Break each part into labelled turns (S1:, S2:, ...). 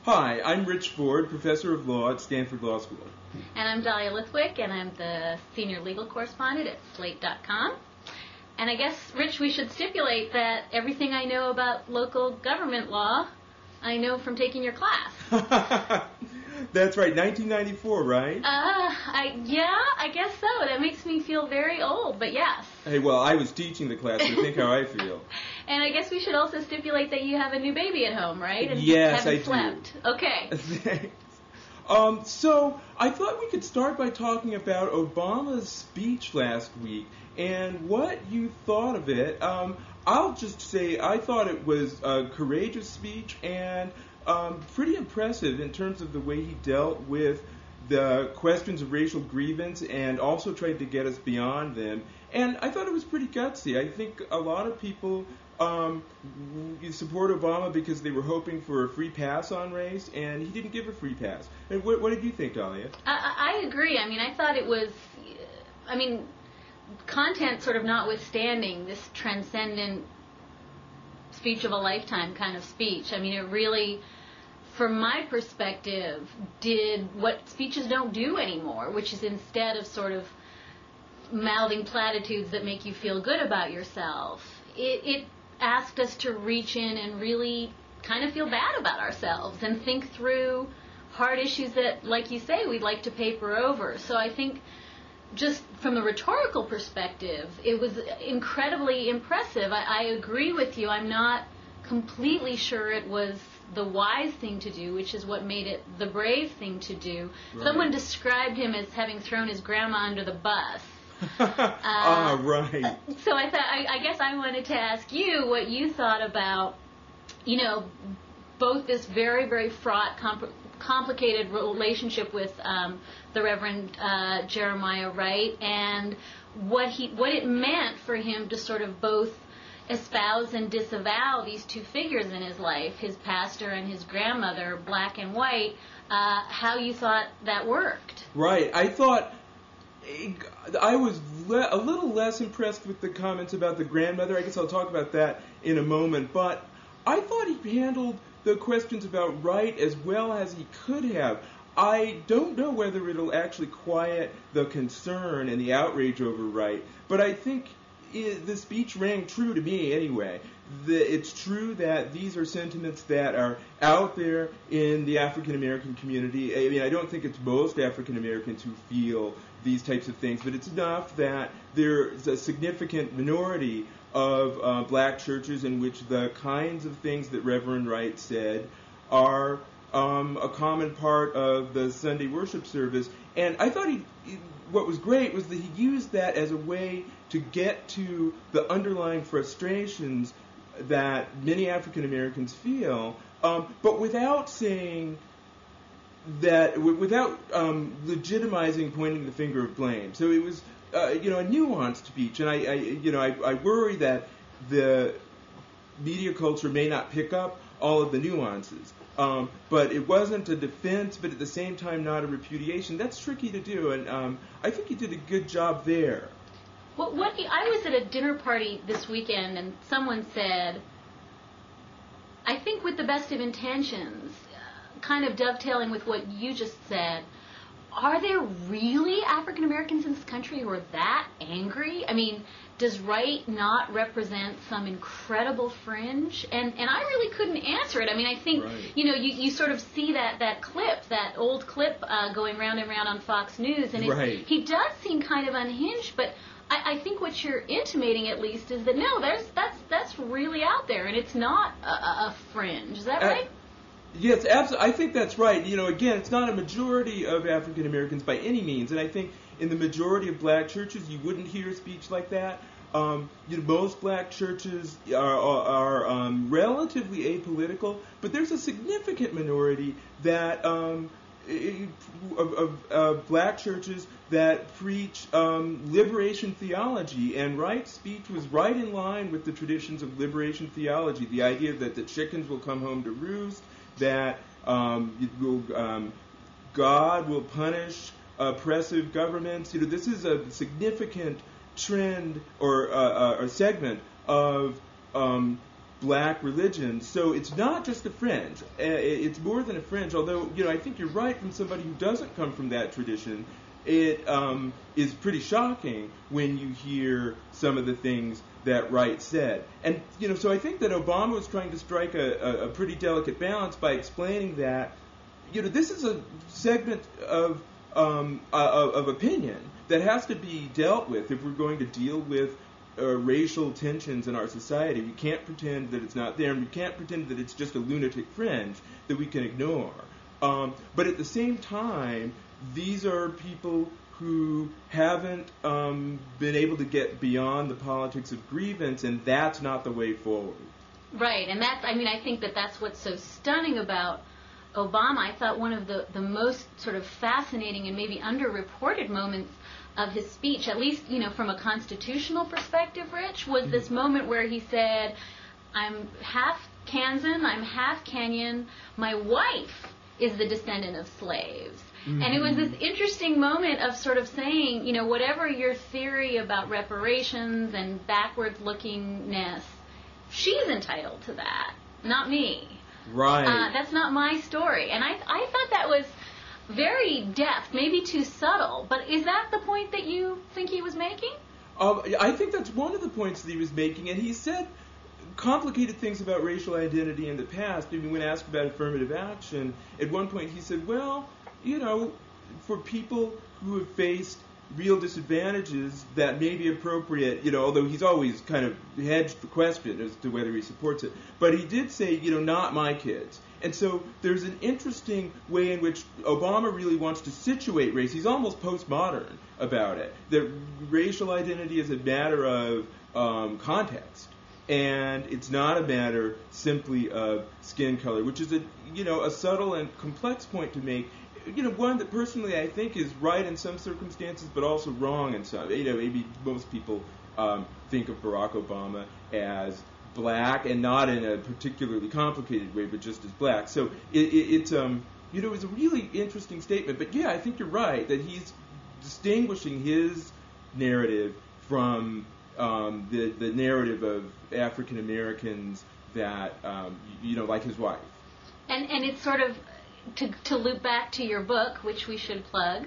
S1: Hi, I'm Rich Ford, professor of law at Stanford Law School.
S2: And I'm Dahlia Lithwick, and I'm the senior legal correspondent at Slate.com. And I guess, Rich, we should stipulate that everything I know about local government law, I know from taking your class.
S1: That's right, 1994, right?
S2: I guess so. That makes me feel very old, but yes.
S1: Hey, well, I was teaching the class, so think how I feel.
S2: And I guess we should also stipulate that you have a new baby at home, right? And
S1: yes,
S2: haven't
S1: I
S2: slept.
S1: do.
S2: Okay.
S1: Thanks. So I thought we could start by talking about Obama's speech last week and what you thought of it. I'll just say I thought it was a courageous speech and pretty impressive in terms of the way he dealt with the questions of racial grievance and also tried to get us beyond them. And I thought it was pretty gutsy. I think a lot of people support Obama because they were hoping for a free pass on race, and he didn't give a free pass. And what did you think, Dahlia?
S2: I agree. I mean, I thought it was, content sort of notwithstanding, this transcendent speech of a lifetime kind of speech. I mean, it really, from my perspective, did what speeches don't do anymore, which is instead of sort of mouthing platitudes that make you feel good about yourself, it asked us to reach in and really kind of feel bad about ourselves and think through hard issues that, like you say, we'd like to paper over. So I think just from a rhetorical perspective, it was incredibly impressive. I agree with you. I'm not completely sure it was the wise thing to do, which is what made it the brave thing to do. Right. Someone described him as having thrown his grandma under the bus.
S1: Right.
S2: So I guess I wanted to ask you what you thought about, both this very, very fraught, complicated relationship with the Reverend Jeremiah Wright, and what it meant for him to sort of both espouse and disavow these two figures in his life, his pastor and his grandmother, black and white, how you thought that worked.
S1: Right. I thought I was a little less impressed with the comments about the grandmother. I guess I'll talk about that in a moment. But I thought he handled the questions about Wright as well as he could have. I don't know whether it'll actually quiet the concern and the outrage over Wright, but I think the speech rang true to me anyway. It's true that these are sentiments that are out there in the African American community. I mean, I don't think it's most African Americans who feel these types of things, but it's enough that there's a significant minority of black churches in which the kinds of things that Reverend Wright said are a common part of the Sunday worship service. And I thought what was great was that he used that as a way to get to the underlying frustrations that many African Americans feel, but without saying that, without legitimizing pointing the finger of blame. So it was, a nuanced speech, and I worry that the media culture may not pick up all of the nuances. But it wasn't a defense, but at the same time not a repudiation. That's tricky to do, and I think he did a good job there.
S2: Well, I was at a dinner party this weekend, and someone said, I think with the best of intentions, kind of dovetailing with what you just said, are there really African Americans in this country who are that angry? I mean, does Wright not represent some incredible fringe? And I really couldn't answer it. I mean, I think, right. You sort of see that clip, that old clip going round and round on Fox News, and
S1: right.
S2: He does seem kind of unhinged, but I think what you're intimating, at least, is that no, that's really out there, and it's not a fringe. Is that right?
S1: Yes, absolutely. I think that's right. Again, it's not a majority of African Americans by any means, and I think in the majority of black churches, you wouldn't hear a speech like that. Most black churches are relatively apolitical, but there's a significant minority that of black churches that preach liberation theology, and Wright's speech was right in line with the traditions of liberation theology. The idea that the chickens will come home to roost, that God will punish oppressive governments. This is a significant trend or a segment of black religion. So it's not just a fringe. It's more than a fringe, although, I think you're right from somebody who doesn't come from that tradition. It is pretty shocking when you hear some of the things that Wright said. And, so I think that Obama was trying to strike a pretty delicate balance by explaining that, this is a segment of opinion that has to be dealt with if we're going to deal with racial tensions in our society. We can't pretend that it's not there, and we can't pretend that it's just a lunatic fringe that we can ignore. But at the same time, these are people who haven't been able to get beyond the politics of grievance, and that's not the way forward.
S2: Right, and I think that's what's so stunning about Obama. I thought one of the most sort of fascinating and maybe underreported moments of his speech, at least, from a constitutional perspective, Rich, was this moment where he said, I'm half Kansan, I'm half Kenyan, my wife is the descendant of slaves. Mm-hmm. And it was this interesting moment of sort of saying, whatever your theory about reparations and backwards-lookingness, she's entitled to that, not me.
S1: Right.
S2: That's not my story. And I thought that was very deft, maybe too subtle. But is that the point that you think he was making?
S1: I think that's one of the points that he was making. And he said complicated things about racial identity in the past. I mean, when asked about affirmative action, at one point he said, well, for people who have faced real disadvantages, that may be appropriate, although he's always kind of hedged the question as to whether he supports it. But he did say, not my kids. And so there's an interesting way in which Obama really wants to situate race. He's almost postmodern about it, that racial identity is a matter of context. And it's not a matter simply of skin color, which is a subtle and complex point to make. One that personally I think is right in some circumstances, but also wrong in some. Maybe most people think of Barack Obama as black, and not in a particularly complicated way, but just as black. So it's it was a really interesting statement. But yeah, I think you're right that he's distinguishing his narrative from the narrative of African Americans that like his wife.
S2: And it's sort of to loop back to your book, which we should plug,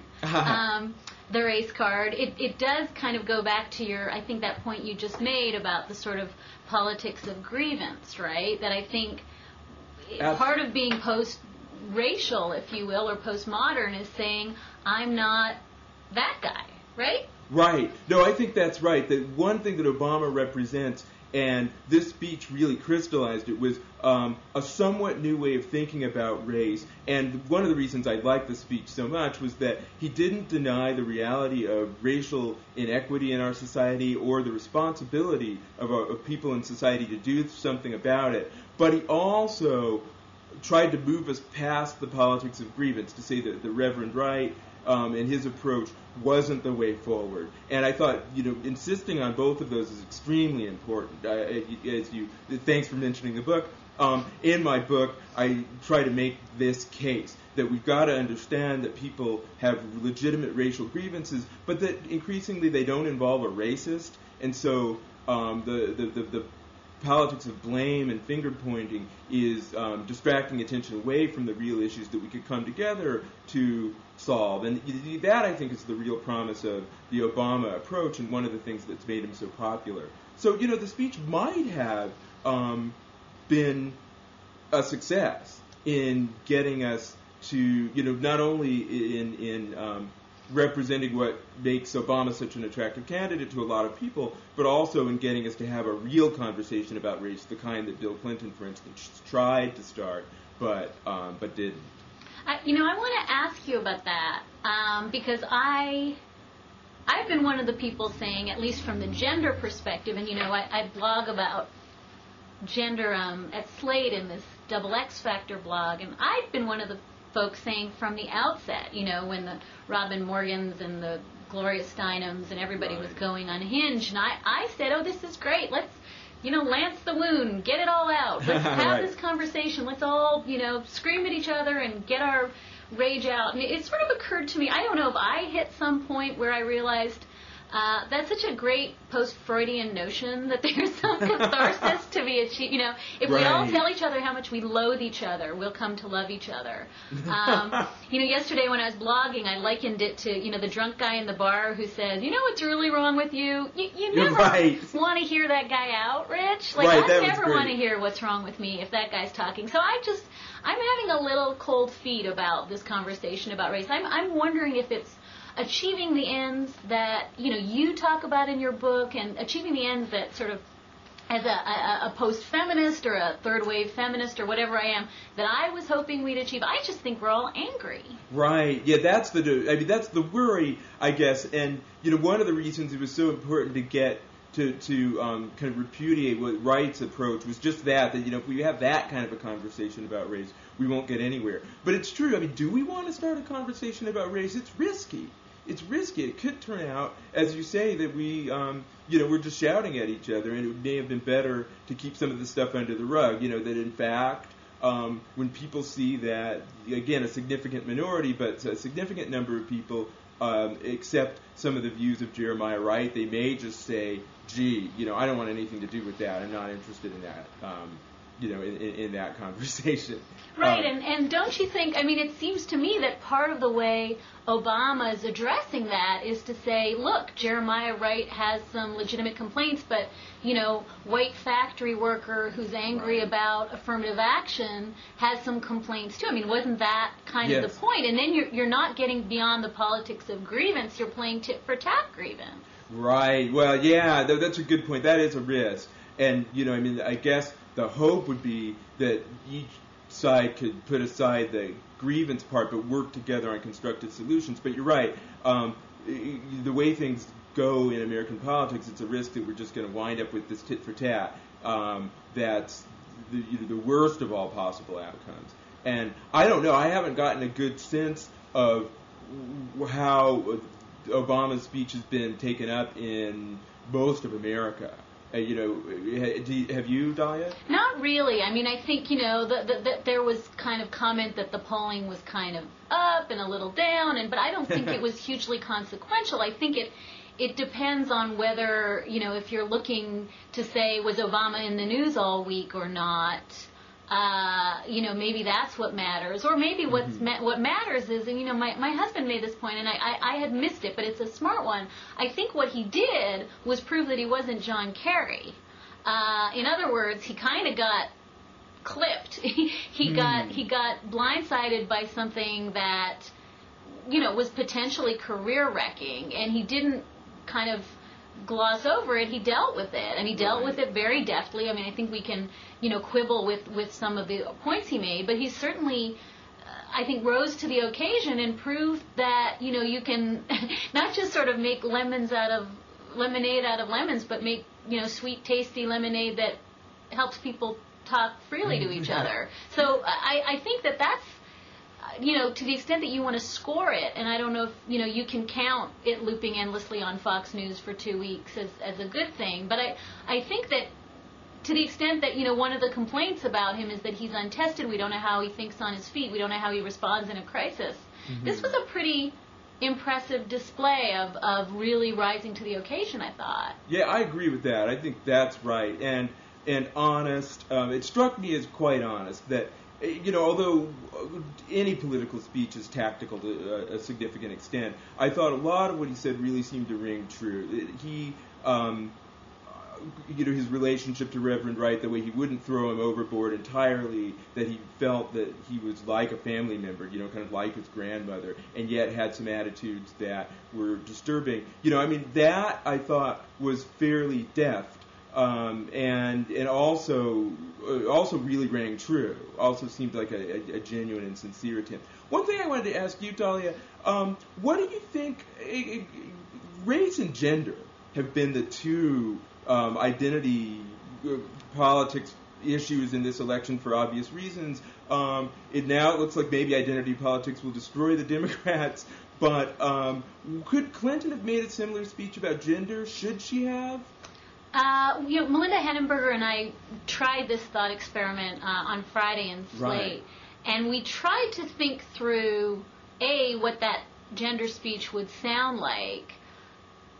S2: The Race Card. It does kind of go back to I think that point you just made about the sort of politics of grievance, right? That I think part of being post-racial, if you will, or postmodern is saying, I'm not that guy, right?
S1: Right. No, I think that's right. That one thing that Obama represents, and this speech really crystallized it, was a somewhat new way of thinking about race. And one of the reasons I liked the speech so much was that he didn't deny the reality of racial inequity in our society or the responsibility of people in society to do something about it. But he also tried to move us past the politics of grievance, to say that the Reverend Wright and his approach wasn't the way forward. And I thought, insisting on both of those is extremely important. Thanks for mentioning the book. In my book, I try to make this case that we've got to understand that people have legitimate racial grievances, but that increasingly they don't involve a racist. And so the politics of blame and finger-pointing is distracting attention away from the real issues that we could come together to solve. And that, I think, is the real promise of the Obama approach, and one of the things that's made him so popular. So, the speech might have been a success in getting us to, not only in representing what makes Obama such an attractive candidate to a lot of people, but also in getting us to have a real conversation about race, the kind that Bill Clinton, for instance, tried to start, but didn't.
S2: I want to ask you about that, because I've been one of the people saying, at least from the gender perspective, and I blog about gender at Slate in this Double X Factor blog, and I've been one of the folks saying from the outset, when the Robin Morgans and the Gloria Steinems and everybody was going unhinged, and I said, oh, this is great, let's, lance the wound, get it all out, let's have this conversation, let's all, scream at each other and get our rage out. And it sort of occurred to me, I don't know if I hit some point where I realized That's such a great post-Freudian notion that there's some catharsis to be achieved. If we all tell each other how much we loathe each other, we'll come to love each other. Yesterday when I was blogging, I likened it to, the drunk guy in the bar who says, what's really wrong with you? You never want to hear that guy out, Rich. I never want to hear what's wrong with me if that guy's talking. So I'm having a little cold feet about this conversation about race. I'm wondering if it's achieving the ends that you talk about in your book, and achieving the ends that sort of, as a post-feminist or a third-wave feminist or whatever I am, that I was hoping we'd achieve. I just think we're all angry.
S1: Right. Yeah, that's the worry, I guess. And one of the reasons it was so important to get to kind of repudiate what Wright's approach was just that if we have that kind of a conversation about race, we won't get anywhere. But it's true. Do we want to start a conversation about race? It's risky. It's risky. It could turn out, as you say, that we, we're just shouting at each other, and it may have been better to keep some of this stuff under the rug. That in fact, when people see that, again, a significant minority, but a significant number of people accept some of the views of Jeremiah Wright, they may just say, gee, I don't want anything to do with that. I'm not interested in that. In that conversation.
S2: Right, and don't you think, it seems to me that part of the way Obama is addressing that is to say, look, Jeremiah Wright has some legitimate complaints, but, white factory worker who's angry about affirmative action has some complaints too. Wasn't that kind of the point? And then you're not getting beyond the politics of grievance, you're playing tit-for-tat grievance.
S1: Right, well, yeah, that's a good point. That is a risk. And, I guess the hope would be that each side could put aside the grievance part but work together on constructive solutions. But you're right. The way things go in American politics, it's a risk that we're just going to wind up with this tit-for-tat. That's the worst of all possible outcomes. And I don't know. I haven't gotten a good sense of how Obama's speech has been taken up in most of America. Have you, Dahlia?
S2: Not really. I think, there was kind of comment that the polling was kind of up and a little down, but I don't think it was hugely consequential. I think it depends on whether, if you're looking to say, was Obama in the news all week or not, maybe that's what matters. Or maybe what matters is, and my husband made this point, and I had missed it, but it's a smart one. I think what he did was prove that he wasn't John Kerry. In other words, he kind of got clipped. He got blindsided by something that, was potentially career-wrecking, and he didn't kind of gloss over it. He dealt with it, and he dealt with it very deftly. I think we can, quibble with some of the points he made, but he certainly, I think, rose to the occasion and proved that, you can not just sort of make lemonade out of lemons, but make, sweet, tasty lemonade that helps people talk freely to each other. So I think that's, to the extent that you want to score it, and I don't know if, you can count it looping endlessly on Fox News for 2 weeks as a good thing, but I think that to the extent that, one of the complaints about him is that he's untested, we don't know how he thinks on his feet, we don't know how he responds in a crisis. Mm-hmm. This was a pretty impressive display of really rising to the occasion, I thought.
S1: Yeah, I agree with that. I think that's right. And honest. It struck me as quite honest that, although any political speech is tactical to a significant extent, I thought a lot of what he said really seemed to ring true. He, his relationship to Reverend Wright, the way he wouldn't throw him overboard entirely, that he felt that he was like a family member, kind of like his grandmother, and yet had some attitudes that were disturbing. That I thought was fairly deft. And also really rang true. Also seemed like a genuine and sincere attempt. One thing I wanted to ask you, Dahlia, what do you think? Race and gender have been the two identity politics issues in this election for obvious reasons. It looks like maybe identity politics will destroy the Democrats. But could Clinton have made a similar speech about gender? Should she have?
S2: Melinda Henneberger and I tried this thought experiment on Friday in Slate, and we tried to think through, what that gender speech would sound like,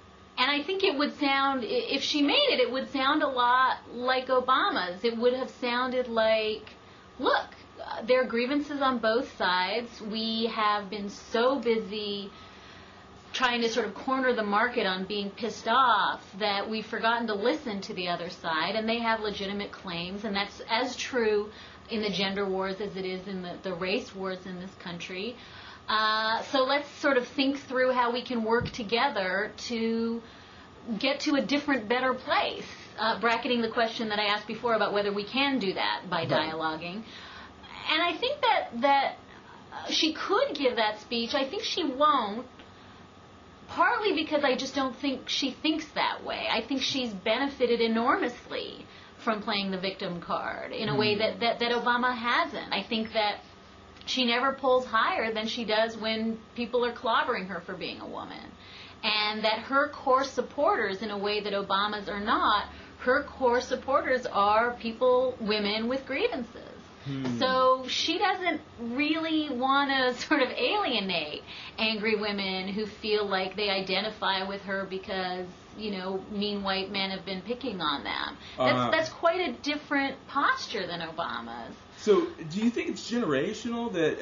S2: And I think it would sound, if she made it, it would sound a lot like Obama's. It would have sounded like, look, there are grievances on both sides. We have been so busy trying to sort of corner the market on being pissed off that we've forgotten to listen to the other side, and they have legitimate claims, and that's as true in the gender wars as it is in the race wars in this country. So let's sort of think through how we can work together to get to a different, better place, bracketing the question that I asked before about whether we can do that by dialoguing. And I think that she could give that speech. I think she won't, partly because I just don't think she thinks that way. I think she's benefited enormously from playing the victim card in a way that Obama hasn't. I think that she never pulls higher than she does when people are clobbering her for being a woman. And that her core supporters, in a way that Obama's are not, her core supporters are people, women with grievances. So she doesn't really want to sort of alienate angry women who feel like they identify with her because, mean white men have been picking on them. That's quite a different posture than Obama's.
S1: So do you think it's generational that,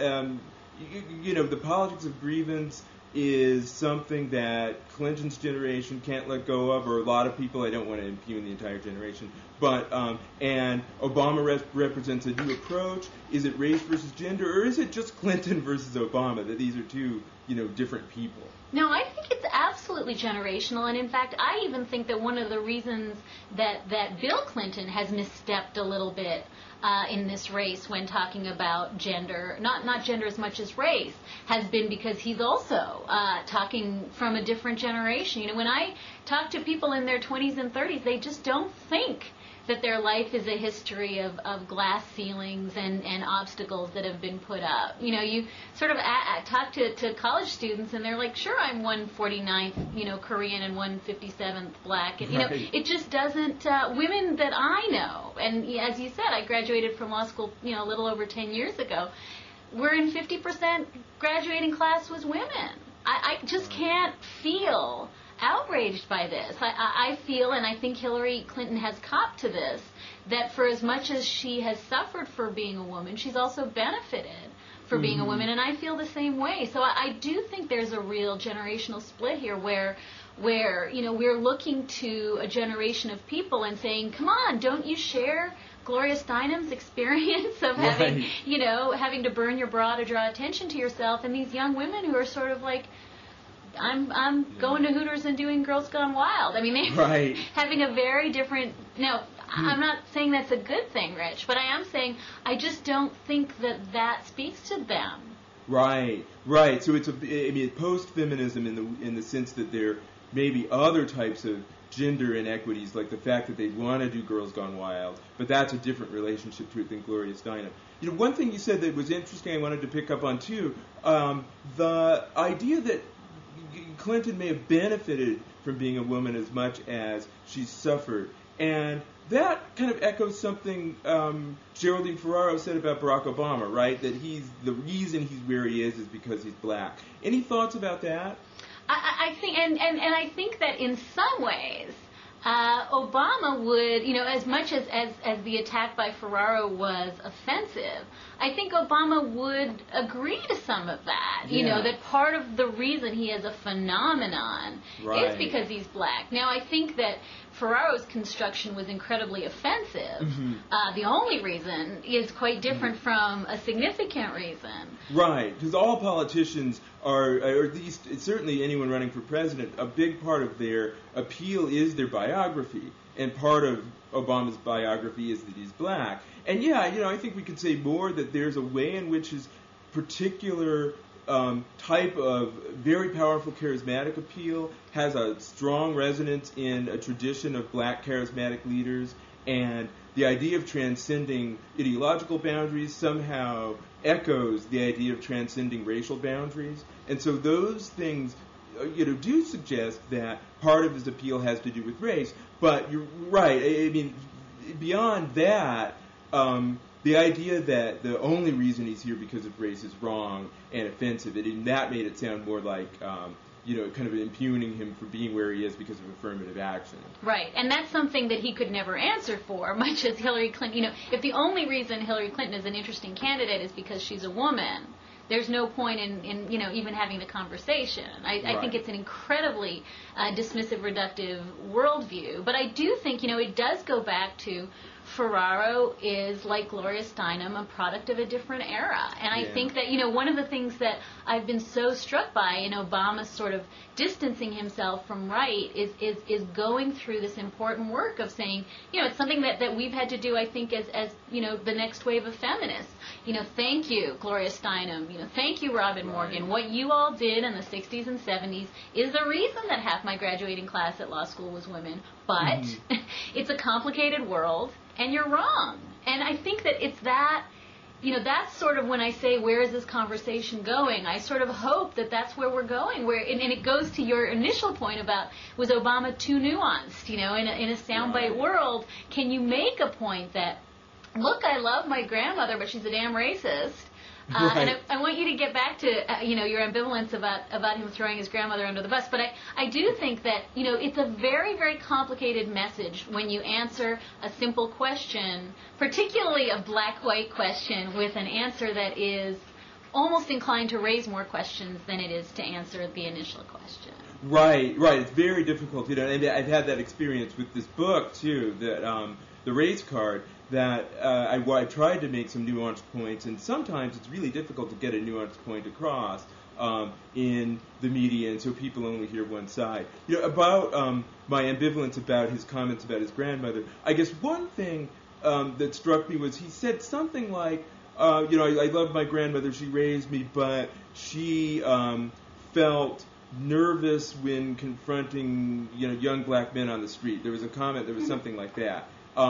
S1: the politics of grievance is something that Clinton's generation can't let go of, or a lot of people, I don't want to impugn the entire generation, but, and Obama represents a new approach? Is it race versus gender, or is it just Clinton versus Obama, that these are two, different people?
S2: No, I think it's absolutely generational, and in fact, I even think that one of the reasons that Bill Clinton has misstepped a little bit in this race when talking about gender, not gender as much as race, has been because he's also talking from a different generation. When I talk to people in their 20s and 30s, they just don't think that their life is a history of glass ceilings and obstacles that have been put up. You sort of talk to college students, and they're like, sure, I'm 149th, Korean and 157th black. And, it just doesn't, women that I know, and as you said, I graduated from law school, a little over 10 years ago, we're in 50% graduating class was women. I just can't feel outraged by this. I feel, and I think Hillary Clinton has copped to this, that for as much as she has suffered for being a woman, she's also benefited for being a woman, and I feel the same way. So I do think there's a real generational split here where we're looking to a generation of people and saying, come on, don't you share Gloria Steinem's experience of having, having to burn your bra to draw attention to yourself, and these young women who are sort of like, I'm going to Hooters and doing Girls Gone Wild. I mean, they're having a very different. No, I'm not saying that's a good thing, Rich, but I am saying I just don't think that speaks to them.
S1: Right. So it's post-feminism in the sense that there may be other types of gender inequities, like the fact that they want to do Girls Gone Wild, but that's a different relationship to it than Gloria Steinem. One thing you said that was interesting, I wanted to pick up on too, the idea that Clinton may have benefited from being a woman as much as she's suffered. And that kind of echoes something Geraldine Ferraro said about Barack Obama, right? That the reason he's where he is because he's black. Any thoughts about that?
S2: I think, and I think that in some ways, Obama would, as much as the attack by Ferraro was offensive, I think Obama would agree to some of that. That part of the reason he is a phenomenon is because he's black. Now, I think that Ferraro's construction was incredibly offensive. The only reason is quite different from a significant reason.
S1: Right, because all politicians are, or at least certainly anyone running for president, a big part of their appeal is their biography. And part of Obama's biography is that he's black. And I think we could say more that there's a way in which his particular type of very powerful charismatic appeal has a strong resonance in a tradition of black charismatic leaders, and the idea of transcending ideological boundaries somehow echoes the idea of transcending racial boundaries. And so those things do suggest that part of his appeal has to do with race. But you're right. I mean, beyond that, the idea that the only reason he's here because of race is wrong and offensive, and that made it sound more like kind of impugning him for being where he is because of affirmative action.
S2: Right, and that's something that he could never answer for, much as Hillary Clinton. If the only reason Hillary Clinton is an interesting candidate is because she's a woman, there's no point in even having the conversation. I think it's an incredibly dismissive, reductive worldview. But I do think, it does go back to Ferraro is, like Gloria Steinem, a product of a different era. And I think that, one of the things that I've been so struck by in Obama's sort of distancing himself from right is going through this important work of saying, it's something that we've had to do, I think, as the next wave of feminists. Thank you, Gloria Steinem. Thank you, Robin Morgan. What you all did in the 60s and 70s is the reason that half my graduating class at law school was women. But it's a complicated world, and you're wrong. And I think that it's that, that's sort of when I say, where is this conversation going? I sort of hope that that's where we're going. And it goes to your initial point about, was Obama too nuanced? In a soundbite world, can you make a point that, look, I love my grandmother, but she's a damn racist. And I want you to get back to, your ambivalence about him throwing his grandmother under the bus. But I do think that, it's a very, very complicated message when you answer a simple question, particularly a black-white question, with an answer that is almost inclined to raise more questions than it is to answer the initial question.
S1: Right. It's very difficult, and I've had that experience with this book, too, that the race card, that I tried to make some nuanced points, and sometimes it's really difficult to get a nuanced point across in the media, and so people only hear one side. About my ambivalence about his comments about his grandmother, I guess one thing that struck me was he said something like, I love my grandmother, she raised me, but she felt nervous when confronting young black men on the street. There was a comment, there was something like that.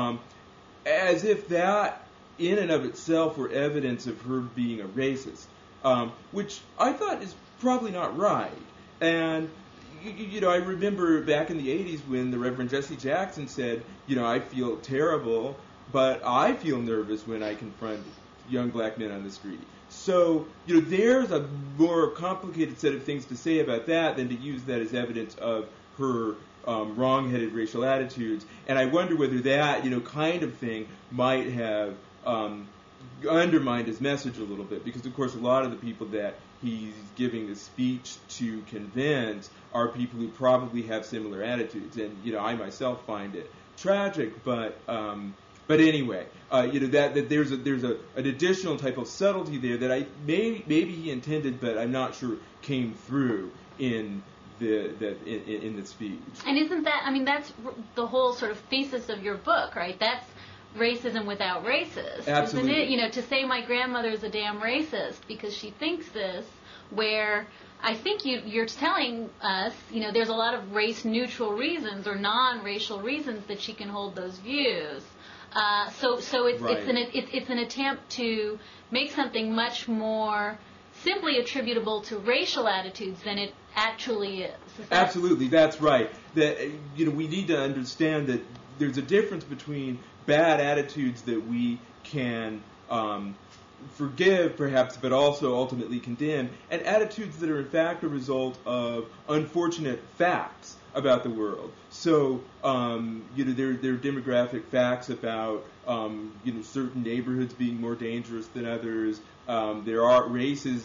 S1: As if that, in and of itself, were evidence of her being a racist, which I thought is probably not right. And, I remember back in the 80s when the Reverend Jesse Jackson said, I feel terrible, but I feel nervous when I confront young black men on the street. So, there's a more complicated set of things to say about that than to use that as evidence of her wrong-headed racial attitudes, and I wonder whether that, kind of thing might have undermined his message a little bit, because, of course, a lot of the people that he's giving the speech to convince are people who probably have similar attitudes, and, I myself find it tragic, but anyway, that there's an additional type of subtlety there that maybe he intended, but I'm not sure came through in the speech.
S2: And isn't that, that's the whole sort of thesis of your book, right? That's racism without racist.
S1: Absolutely.
S2: Isn't it? To say my grandmother's a damn racist because she thinks this, where I think you're telling us, there's a lot of race-neutral reasons or non-racial reasons that she can hold those views. So it's an attempt to make something much more simply attributable to racial attitudes than it actually is.
S1: Absolutely, that's right. That we need to understand that there's a difference between bad attitudes that we can forgive, perhaps, but also ultimately condemn, and attitudes that are in fact a result of unfortunate facts about the world. So, there are demographic facts about certain neighborhoods being more dangerous than others. There are race and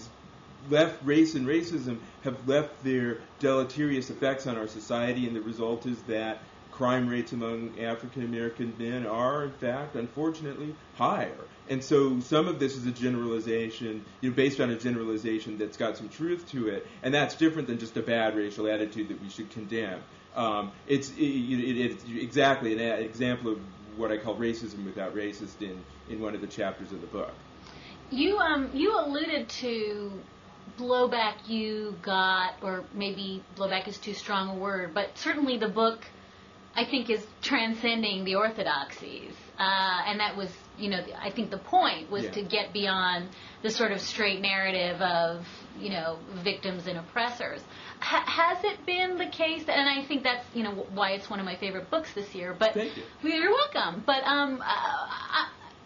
S1: racism have left their deleterious effects on our society, and the result is that crime rates among African American men are, in fact, unfortunately, higher. And so some of this is a generalization, based on a generalization that's got some truth to it, and that's different than just a bad racial attitude that we should condemn. It's exactly an example of what I call racism without racist in one of the chapters of the book.
S2: You alluded to blowback you got, or maybe blowback is too strong a word, but certainly the book, I think, is transcending the orthodoxies. And that was, I think the point was to get beyond the sort of straight narrative of, victims and oppressors. Has it been the case, and I think that's, why it's one of my favorite books this year, but
S1: thank you.
S2: You're welcome. But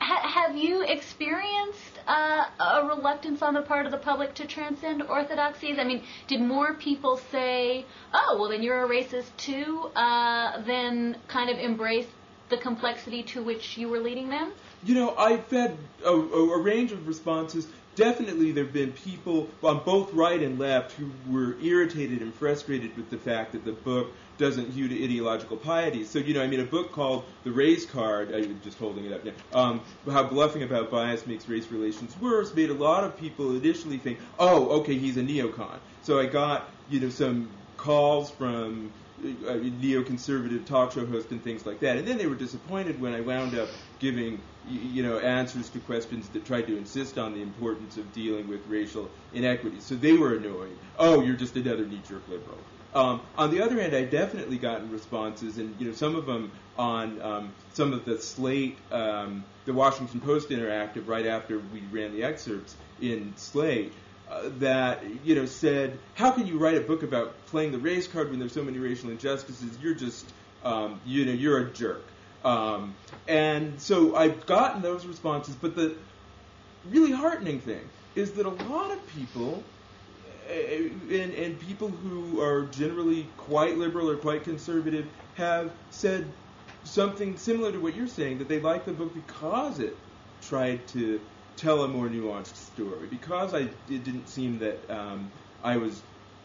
S2: have you experienced a reluctance on the part of the public to transcend orthodoxies? I mean, did more people say, "Oh, well, then you're a racist too," than kind of embrace the complexity to which you were leading them?
S1: I've had a range of responses. Definitely there have been people on both right and left who were irritated and frustrated with the fact that the book doesn't hew to ideological piety. So, a book called The Race Card, I'm just holding it up now, how bluffing about bias makes race relations worse, made a lot of people initially think, oh, okay, he's a neocon. So I got, some calls from neoconservative talk show hosts and things like that. And then they were disappointed when I wound up giving answers to questions that tried to insist on the importance of dealing with racial inequities. So they were annoyed. Oh, you're just another knee-jerk liberal. On the other hand, I've definitely gotten responses, and some of them on some of the Slate, the Washington Post interactive right after we ran the excerpts in Slate, that said, how can you write a book about playing the race card when there's so many racial injustices? You're just you're a jerk. And so I've gotten those responses, but the really heartening thing is that a lot of people, and people who are generally quite liberal or quite conservative, have said something similar to what you're saying, that they like the book because it tried to tell a more nuanced story, because it didn't seem that I was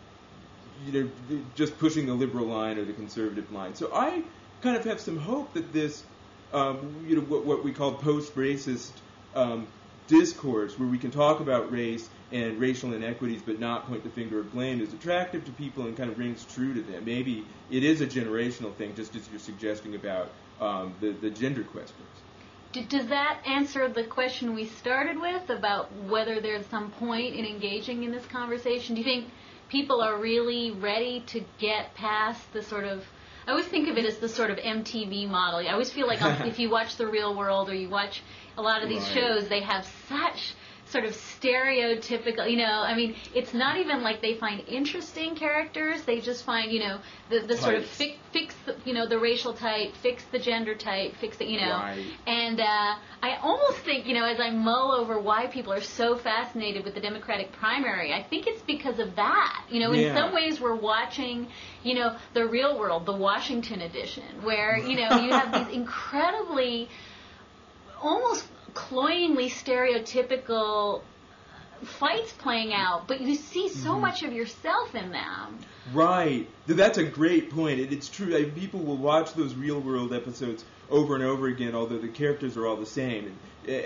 S1: just pushing the liberal line or the conservative line. So I kind of have some hope that this, what we call post-racist discourse, where we can talk about race and racial inequities but not point the finger of blame, is attractive to people and kind of rings true to them. Maybe it is a generational thing, just as you're suggesting about the gender questions.
S2: Does that answer the question we started with about whether there's some point in engaging in this conversation? Do you think people are really ready to get past the sort of, I always think of it as the sort of MTV model. I always feel like if you watch The Real World or you watch a lot of these shows, they have such sort of stereotypical, I mean, it's not even like they find interesting characters. They just find, the sort of fix the, the racial type, fix the gender type, fix the,
S1: Right.
S2: And I almost think, as I mull over why people are so fascinated with the Democratic primary, I think it's because of that. In some ways we're watching, The Real World, the Washington edition, where, you have these incredibly, almost cloyingly stereotypical fights playing out, but you see so much of yourself in them.
S1: Right. That's a great point. It's true. People will watch those Real World episodes over and over again, although the characters are all the same.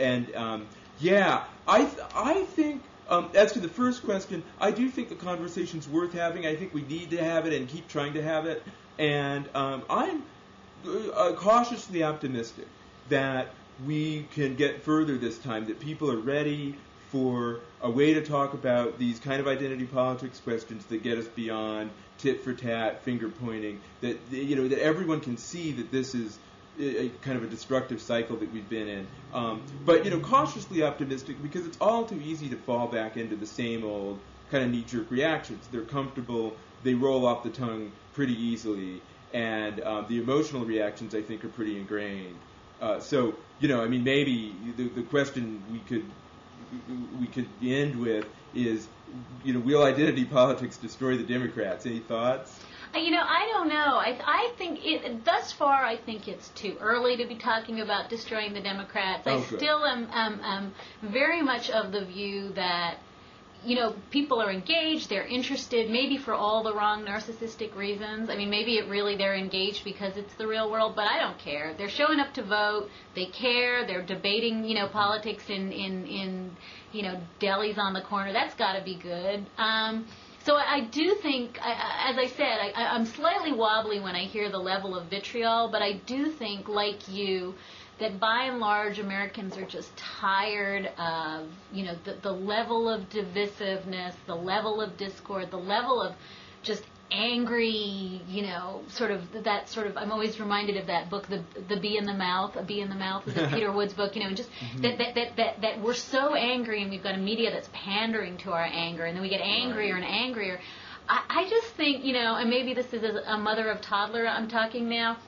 S1: I think, as to the first question, I do think the conversation's worth having. I think we need to have it and keep trying to have it. And I'm cautiously optimistic that we can get further this time, that people are ready for a way to talk about these kind of identity politics questions that get us beyond tit for tat, finger pointing, that that everyone can see that this is a kind of a destructive cycle that we've been in. But cautiously optimistic, because it's all too easy to fall back into the same old kind of knee-jerk reactions. They're comfortable, they roll off the tongue pretty easily, and the emotional reactions, I think, are pretty ingrained. So, maybe the question we could end with is, will identity politics destroy the Democrats? Any thoughts?
S2: I don't know. I think thus far, I think it's too early to be talking about destroying the Democrats. I still am very much of the view that, people are engaged, they're interested, maybe for all the wrong narcissistic reasons. I mean, maybe they're engaged because it's the real world, but I don't care. They're showing up to vote, they care, they're debating, politics in delis on the corner. That's got to be good. So I do think, as I said, I'm slightly wobbly when I hear the level of vitriol, but I do think, like you, that by and large Americans are just tired of, the level of divisiveness, the level of discord, the level of just angry, I'm always reminded of that book, the Bee in the Mouth, A Bee in the Mouth, is a Peter Woods book, and just that we're so angry, and we've got a media that's pandering to our anger, and then we get angrier and angrier. I just think, and maybe this is as a mother of toddler I'm talking now,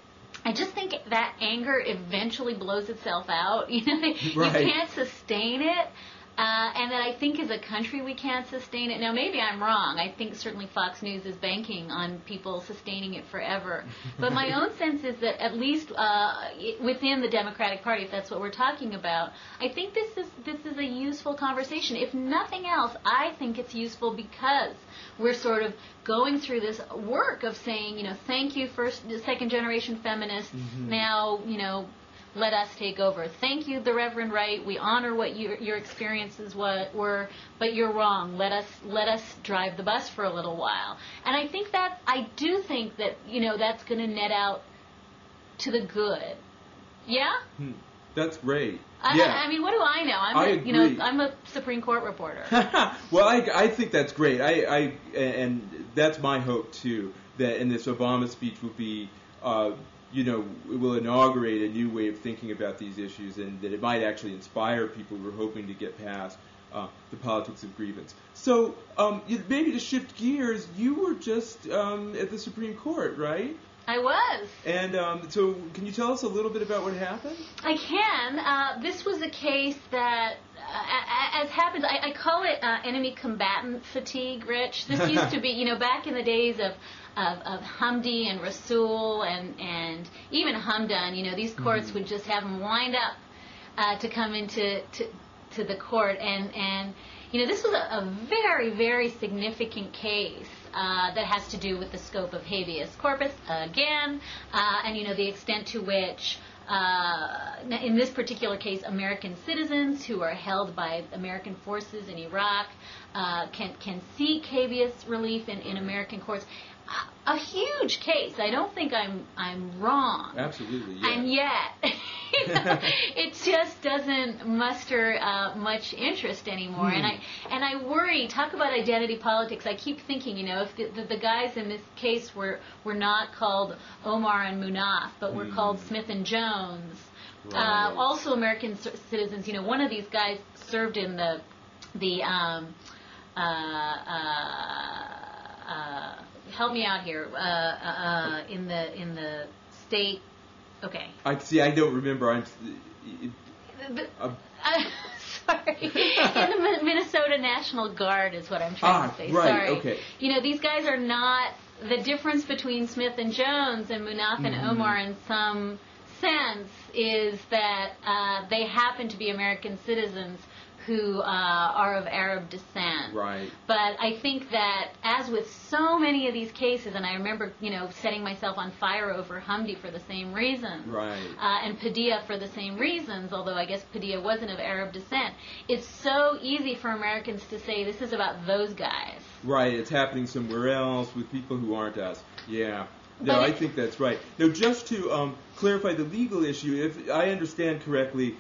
S2: I just think that anger eventually blows itself out. You know, you
S1: Right.
S2: can't sustain it. And that I think as a country we can't sustain it. Now, maybe I'm wrong. I think certainly Fox News is banking on people sustaining it forever. But my own sense is that at least within the Democratic Party, if that's what we're talking about, I think this is a useful conversation. If nothing else, I think it's useful because we're sort of going through this work of saying, you know, thank you, second generation feminists. Now, you know, let us take over. Thank you, the Reverend Wright. We honor what your experiences were, but you're wrong. Let us drive the bus for a little while. And I do think that, you know, that's going to net out to the good. Yeah?
S1: That's great.
S2: I mean, what do I know? I'm a Supreme Court reporter.
S1: Well, I think that's great. And that's my hope too. That in this Obama speech will be. You know, it will inaugurate a new way of thinking about these issues, and that it might actually inspire people who are hoping to get past the politics of grievance. So, maybe to shift gears, you were just at the Supreme Court, right?
S2: I was.
S1: And so, can you tell us a little bit about what happened?
S2: I can. This was a case that, as happens, I call it enemy combatant fatigue, Rich. This used to be, you know, back in the days of Hamdi and Rasul and even Hamdan, you know, these courts would just have them lined up to come into to the court. And you know, this was a very, very significant case that has to do with the scope of habeas corpus, again, and, you know, the extent to which, in this particular case, American citizens who are held by American forces in Iraq can seek habeas relief in American courts. A huge case. I don't think I'm wrong.
S1: Absolutely, yeah.
S2: And yet, you know, it just doesn't muster much interest anymore. And I worry. Talk about identity politics. I keep thinking, you know, if the guys in this case were not called Omar and Munaf, but were called Smith and Jones,
S1: Right.
S2: Also American citizens. You know, one of these guys served in the help me out here. In the state. Okay.
S1: I don't remember.
S2: Sorry. In the Minnesota National Guard is what I'm trying to say.
S1: Right,
S2: Sorry.
S1: okay.
S2: You know, these guys are not. The difference between Smith and Jones and Munaf and Omar, in some sense, is that they happen to be American citizens who are of Arab descent.
S1: Right.
S2: But I think that, as with so many of these cases, and I remember, you know, setting myself on fire over Hamdi for the same reasons,
S1: Right.
S2: And Padilla for the same reasons, although I guess Padilla wasn't of Arab descent, it's so easy for Americans to say this is about those guys.
S1: Right, it's happening somewhere else with people who aren't us. Yeah. No,
S2: But
S1: I think that's right. Now, just to clarify the legal issue, if I understand correctly,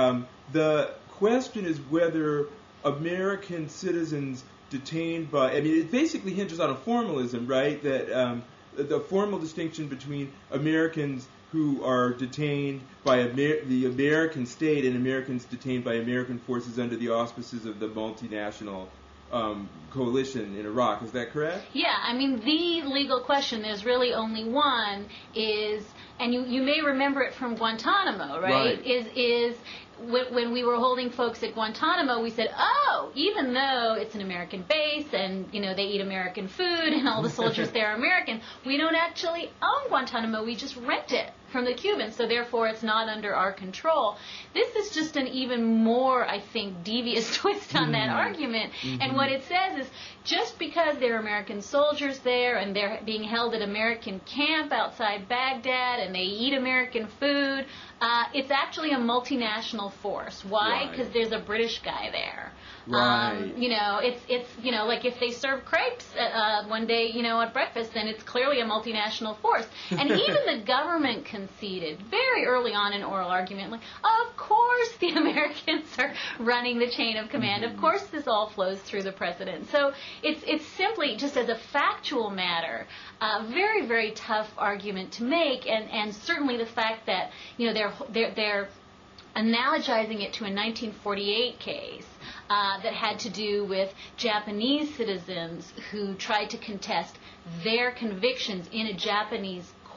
S1: the question is whether American citizens detained by, I mean, it basically hinges on a formalism, right? That the formal distinction between Americans who are detained by the American state and Americans detained by American forces under the auspices of the multinational coalition in Iraq. Is that correct?
S2: Yeah, I mean, the legal question, there's really only one, is, and you may remember it from Guantanamo, right?
S1: Right.
S2: Is when we were holding folks at Guantanamo, we said, oh, even though it's an American base and, you know, they eat American food and all the soldiers there are American, we don't actually own Guantanamo, we just rent it from the Cubans, so therefore it's not under our control. This is just an even more, I think, devious twist on that argument. And what it says is, just because there are American soldiers there and they're being held at American camp outside Baghdad and they eat American food, it's actually a multinational force. Why? Because there's a British guy there.
S1: Right.
S2: You know, it's you know, like if they serve crepes one day, you know, at breakfast, then it's clearly a multinational force. And even the government conceded very early on in oral argument, like, of course the Americans are running the chain of command. Of course this all flows through the president. So it's simply, just as a factual matter, a very, very tough argument to make. And certainly the fact that, you know, they're analogizing it to a 1948 case that had to do with Japanese citizens who tried to contest their convictions in a Japanese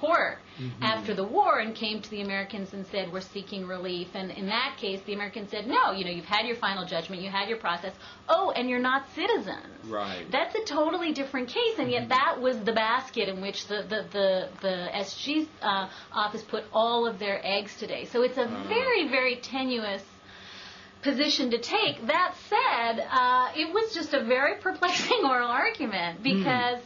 S2: court after the war and came to the Americans and said, we're seeking relief. And in that case, the Americans said, no, you've had your final judgment, you had your process. Oh, and you're not citizens.
S1: Right.
S2: That's a totally different case, and yet that was the basket in which the SG's office put all of their eggs today. So it's a very, very tenuous position to take. That said, it was just a very perplexing oral argument because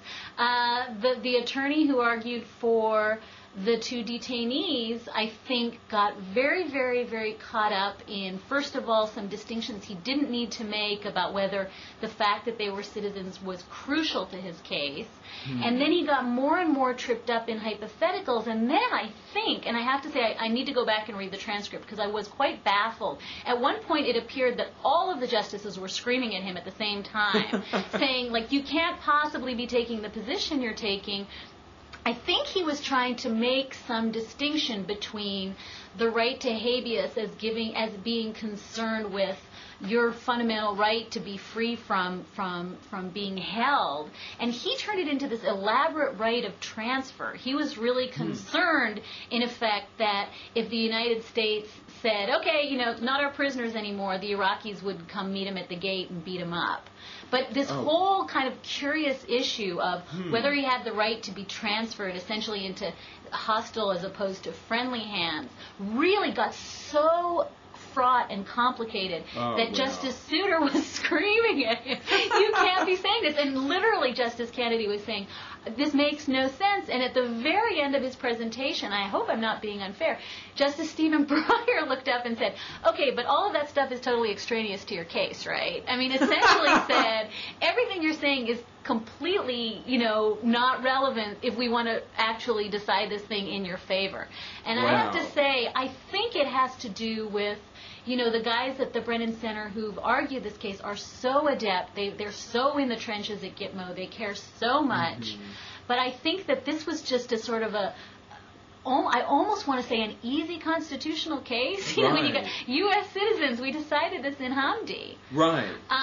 S2: the attorney who argued for the two detainees, I think, got very, very, very caught up in, first of all, some distinctions he didn't need to make about whether the fact that they were citizens was crucial to his case. And then he got more and more tripped up in hypotheticals. And then I think, and I have to say, I need to go back and read the transcript because I was quite baffled. At one point, it appeared that all of the justices were screaming at him at the same time, saying, like, you can't possibly be taking the position you're taking. I think he was trying to make some distinction between the right to habeas as being concerned with your fundamental right to be free from being held, and he turned it into this elaborate right of transfer. He was really concerned, in effect, that if the United States said, okay, not our prisoners anymore, the Iraqis would come meet him at the gate and beat him up. But this whole kind of curious issue of whether he had the right to be transferred essentially into hostile as opposed to friendly hands really got so fraught and complicated that Justice Souter was screaming at him, you can't be saying this. And literally Justice Kennedy was saying, this makes no sense. And at the very end of his presentation, I hope I'm not being unfair, Justice Stephen Breyer looked up and said, okay, but all of that stuff is totally extraneous to your case, right? I mean, essentially said, everything you're saying is completely, not relevant if we want to actually decide this thing in your favor. And I have to say, I think it has to do with the guys at the Brennan Center who've argued this case are so adept. They're so in the trenches at Gitmo. They care so much. But I think that this was just a sort of I almost want to say an easy constitutional case. When you got U.S. citizens, we decided this in Hamdi.
S1: Right.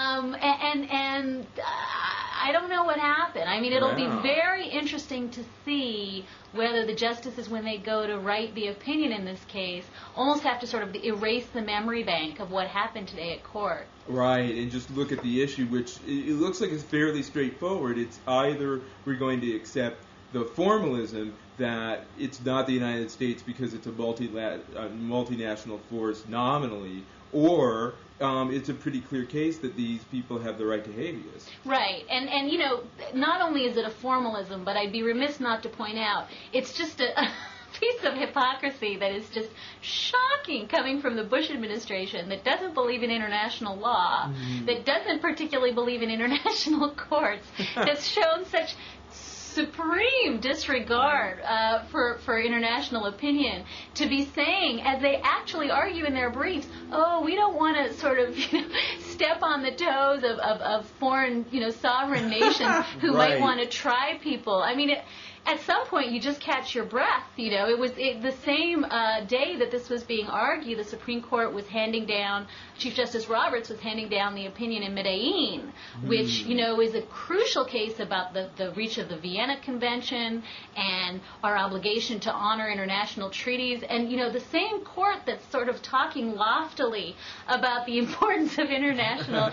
S2: And I don't know what happened. I mean, it'll be very interesting to see whether the justices, when they go to write the opinion in this case, almost have to sort of erase the memory bank of what happened today at court.
S1: Right, and just look at the issue, which it looks like it's fairly straightforward. It's either we're going to accept the formalism that it's not the United States because it's a multinational force nominally, or it's a pretty clear case that these people have the right to habeas.
S2: Right, and not only is it a formalism, but I'd be remiss not to point out, it's just a piece of hypocrisy that is just shocking coming from the Bush administration that doesn't believe in international law, that doesn't particularly believe in international courts, that's shown such supreme disregard for international opinion, to be saying, as they actually argue in their briefs, we don't want to sort of step on the toes of foreign sovereign nations who might want to try people. I mean, at some point you just catch your breath. It was the same day that this was being argued, the Supreme Court was handing down, Chief Justice Roberts was handing down the opinion in Medellin, which is a crucial case about the reach of the Vienna Convention and our obligation to honor international treaties. And the same court that's sort of talking loftily about the importance of international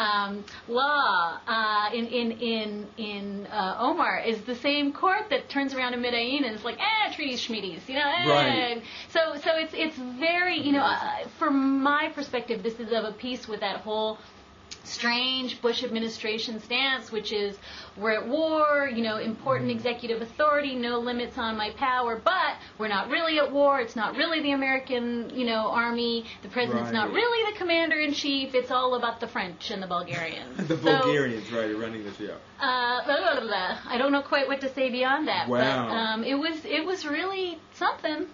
S2: law in Omar is the same court that turns around in Medellin and is like, treaties schmeaties,
S1: Right.
S2: So it's very, from my perspective, this is of a piece with that whole strange Bush administration stance, which is we're at war, important executive authority, no limits on my power, but we're not really at war. It's not really the American, army. The president's not really the commander-in-chief. It's all about the French and the Bulgarians.
S1: The Bulgarians, right, are running the show.
S2: I don't know quite what to say beyond that.
S1: Wow.
S2: But it was really something.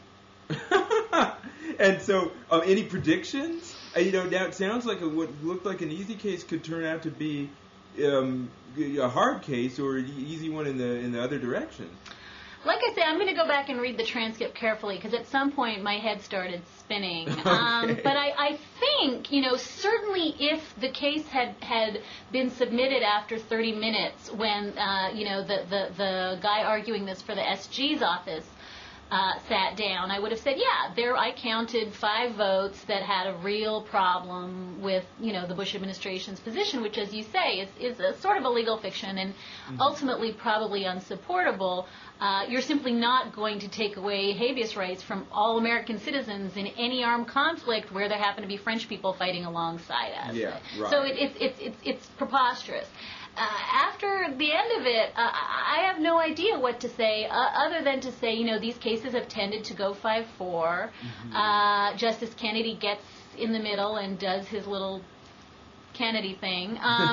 S1: And so, any predictions? Now it sounds like what looked like an easy case could turn out to be a hard case or an easy one in the other direction.
S2: Like I say, I'm going to go back and read the transcript carefully because at some point my head started spinning.
S1: Okay.
S2: But I think, certainly if the case had been submitted after 30 minutes when, the guy arguing this for the SG's office sat down, I would have said, yeah, I counted 5 votes that had a real problem with, the Bush administration's position, which, as you say, is a sort of a legal fiction and ultimately probably unsupportable. You're simply not going to take away habeas rights from all American citizens in any armed conflict where there happen to be French people fighting alongside us.
S1: Yeah, right.
S2: So it's preposterous. After the end of it, I have no idea what to say other than to say, these cases have tended to go 5-4. Justice Kennedy gets in the middle and does his little Kennedy thing.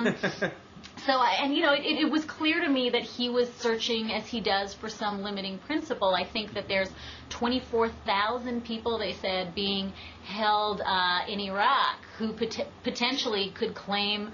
S2: It was clear to me that he was searching, as he does, for some limiting principle. I think that there's 24,000 people, they said, being held in Iraq who potentially could claim,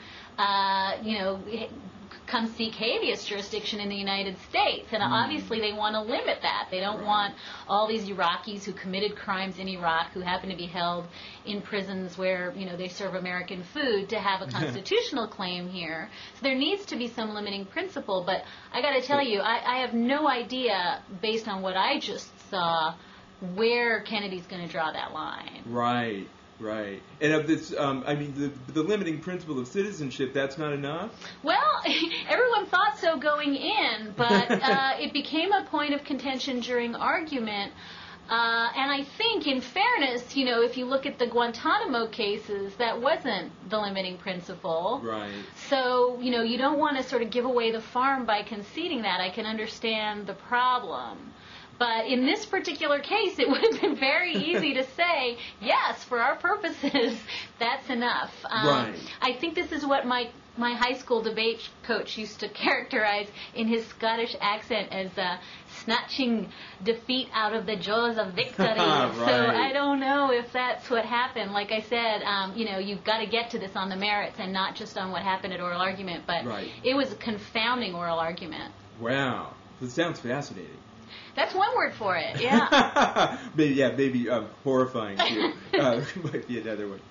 S2: come seek habeas jurisdiction in the United States. And obviously they want to limit that. They don't want all these Iraqis who committed crimes in Iraq, who happen to be held in prisons where, they serve American food, to have a constitutional claim here. So there needs to be some limiting principle. But I got to tell you, I have no idea, based on what I just saw, where Kennedy's going to draw that line.
S1: Right. Right. And of this, the limiting principle of citizenship, that's not enough?
S2: Well, everyone thought so going in, but it became a point of contention during argument. And I think, in fairness, if you look at the Guantanamo cases, that wasn't the limiting principle.
S1: Right.
S2: So, you don't want to sort of give away the farm by conceding that. I can understand the problem. But in this particular case, it would have been very easy to say, yes, for our purposes, that's enough.
S1: Right.
S2: I think this is what my high school debate coach used to characterize in his Scottish accent as snatching defeat out of the jaws of victory.
S1: Right.
S2: So I don't know if that's what happened. Like I said, you've got to get to this on the merits and not just on what happened at oral argument. But It was a confounding oral argument.
S1: Wow. This sounds fascinating.
S2: That's one word for it, yeah.
S1: maybe horrifying, too. Might be another one.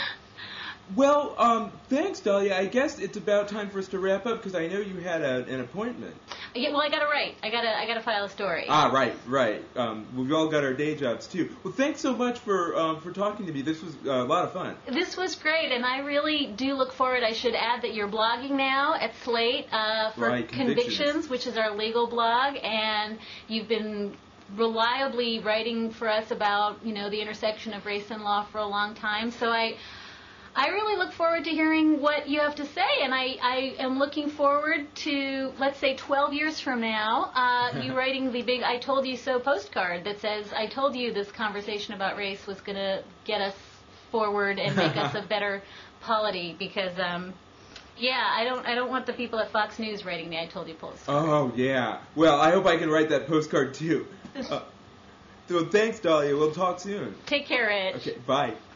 S1: Well, thanks, Dahlia. I guess it's about time for us to wrap up, because I know you had an appointment.
S2: Yeah, well, I got to write. I got to file a story.
S1: Right. We've all got our day jobs, too. Well, thanks so much for talking to me. This was a lot of fun.
S2: This was great, and I really do look forward. I should add that you're blogging now at Slate for Convictions, which is our legal blog, and you've been reliably writing for us about, the intersection of race and law for a long time. So I really look forward to hearing what you have to say, and I am looking forward to, let's say, 12 years from now, you writing the big I Told You So postcard that says, I told you this conversation about race was going to get us forward and make us a better polity, because, I don't want the people at Fox News writing the I Told You postcard.
S1: Oh, yeah. Well, I hope I can write that postcard, too. So thanks, Dahlia. We'll talk soon.
S2: Take care, Rich.
S1: Okay, bye.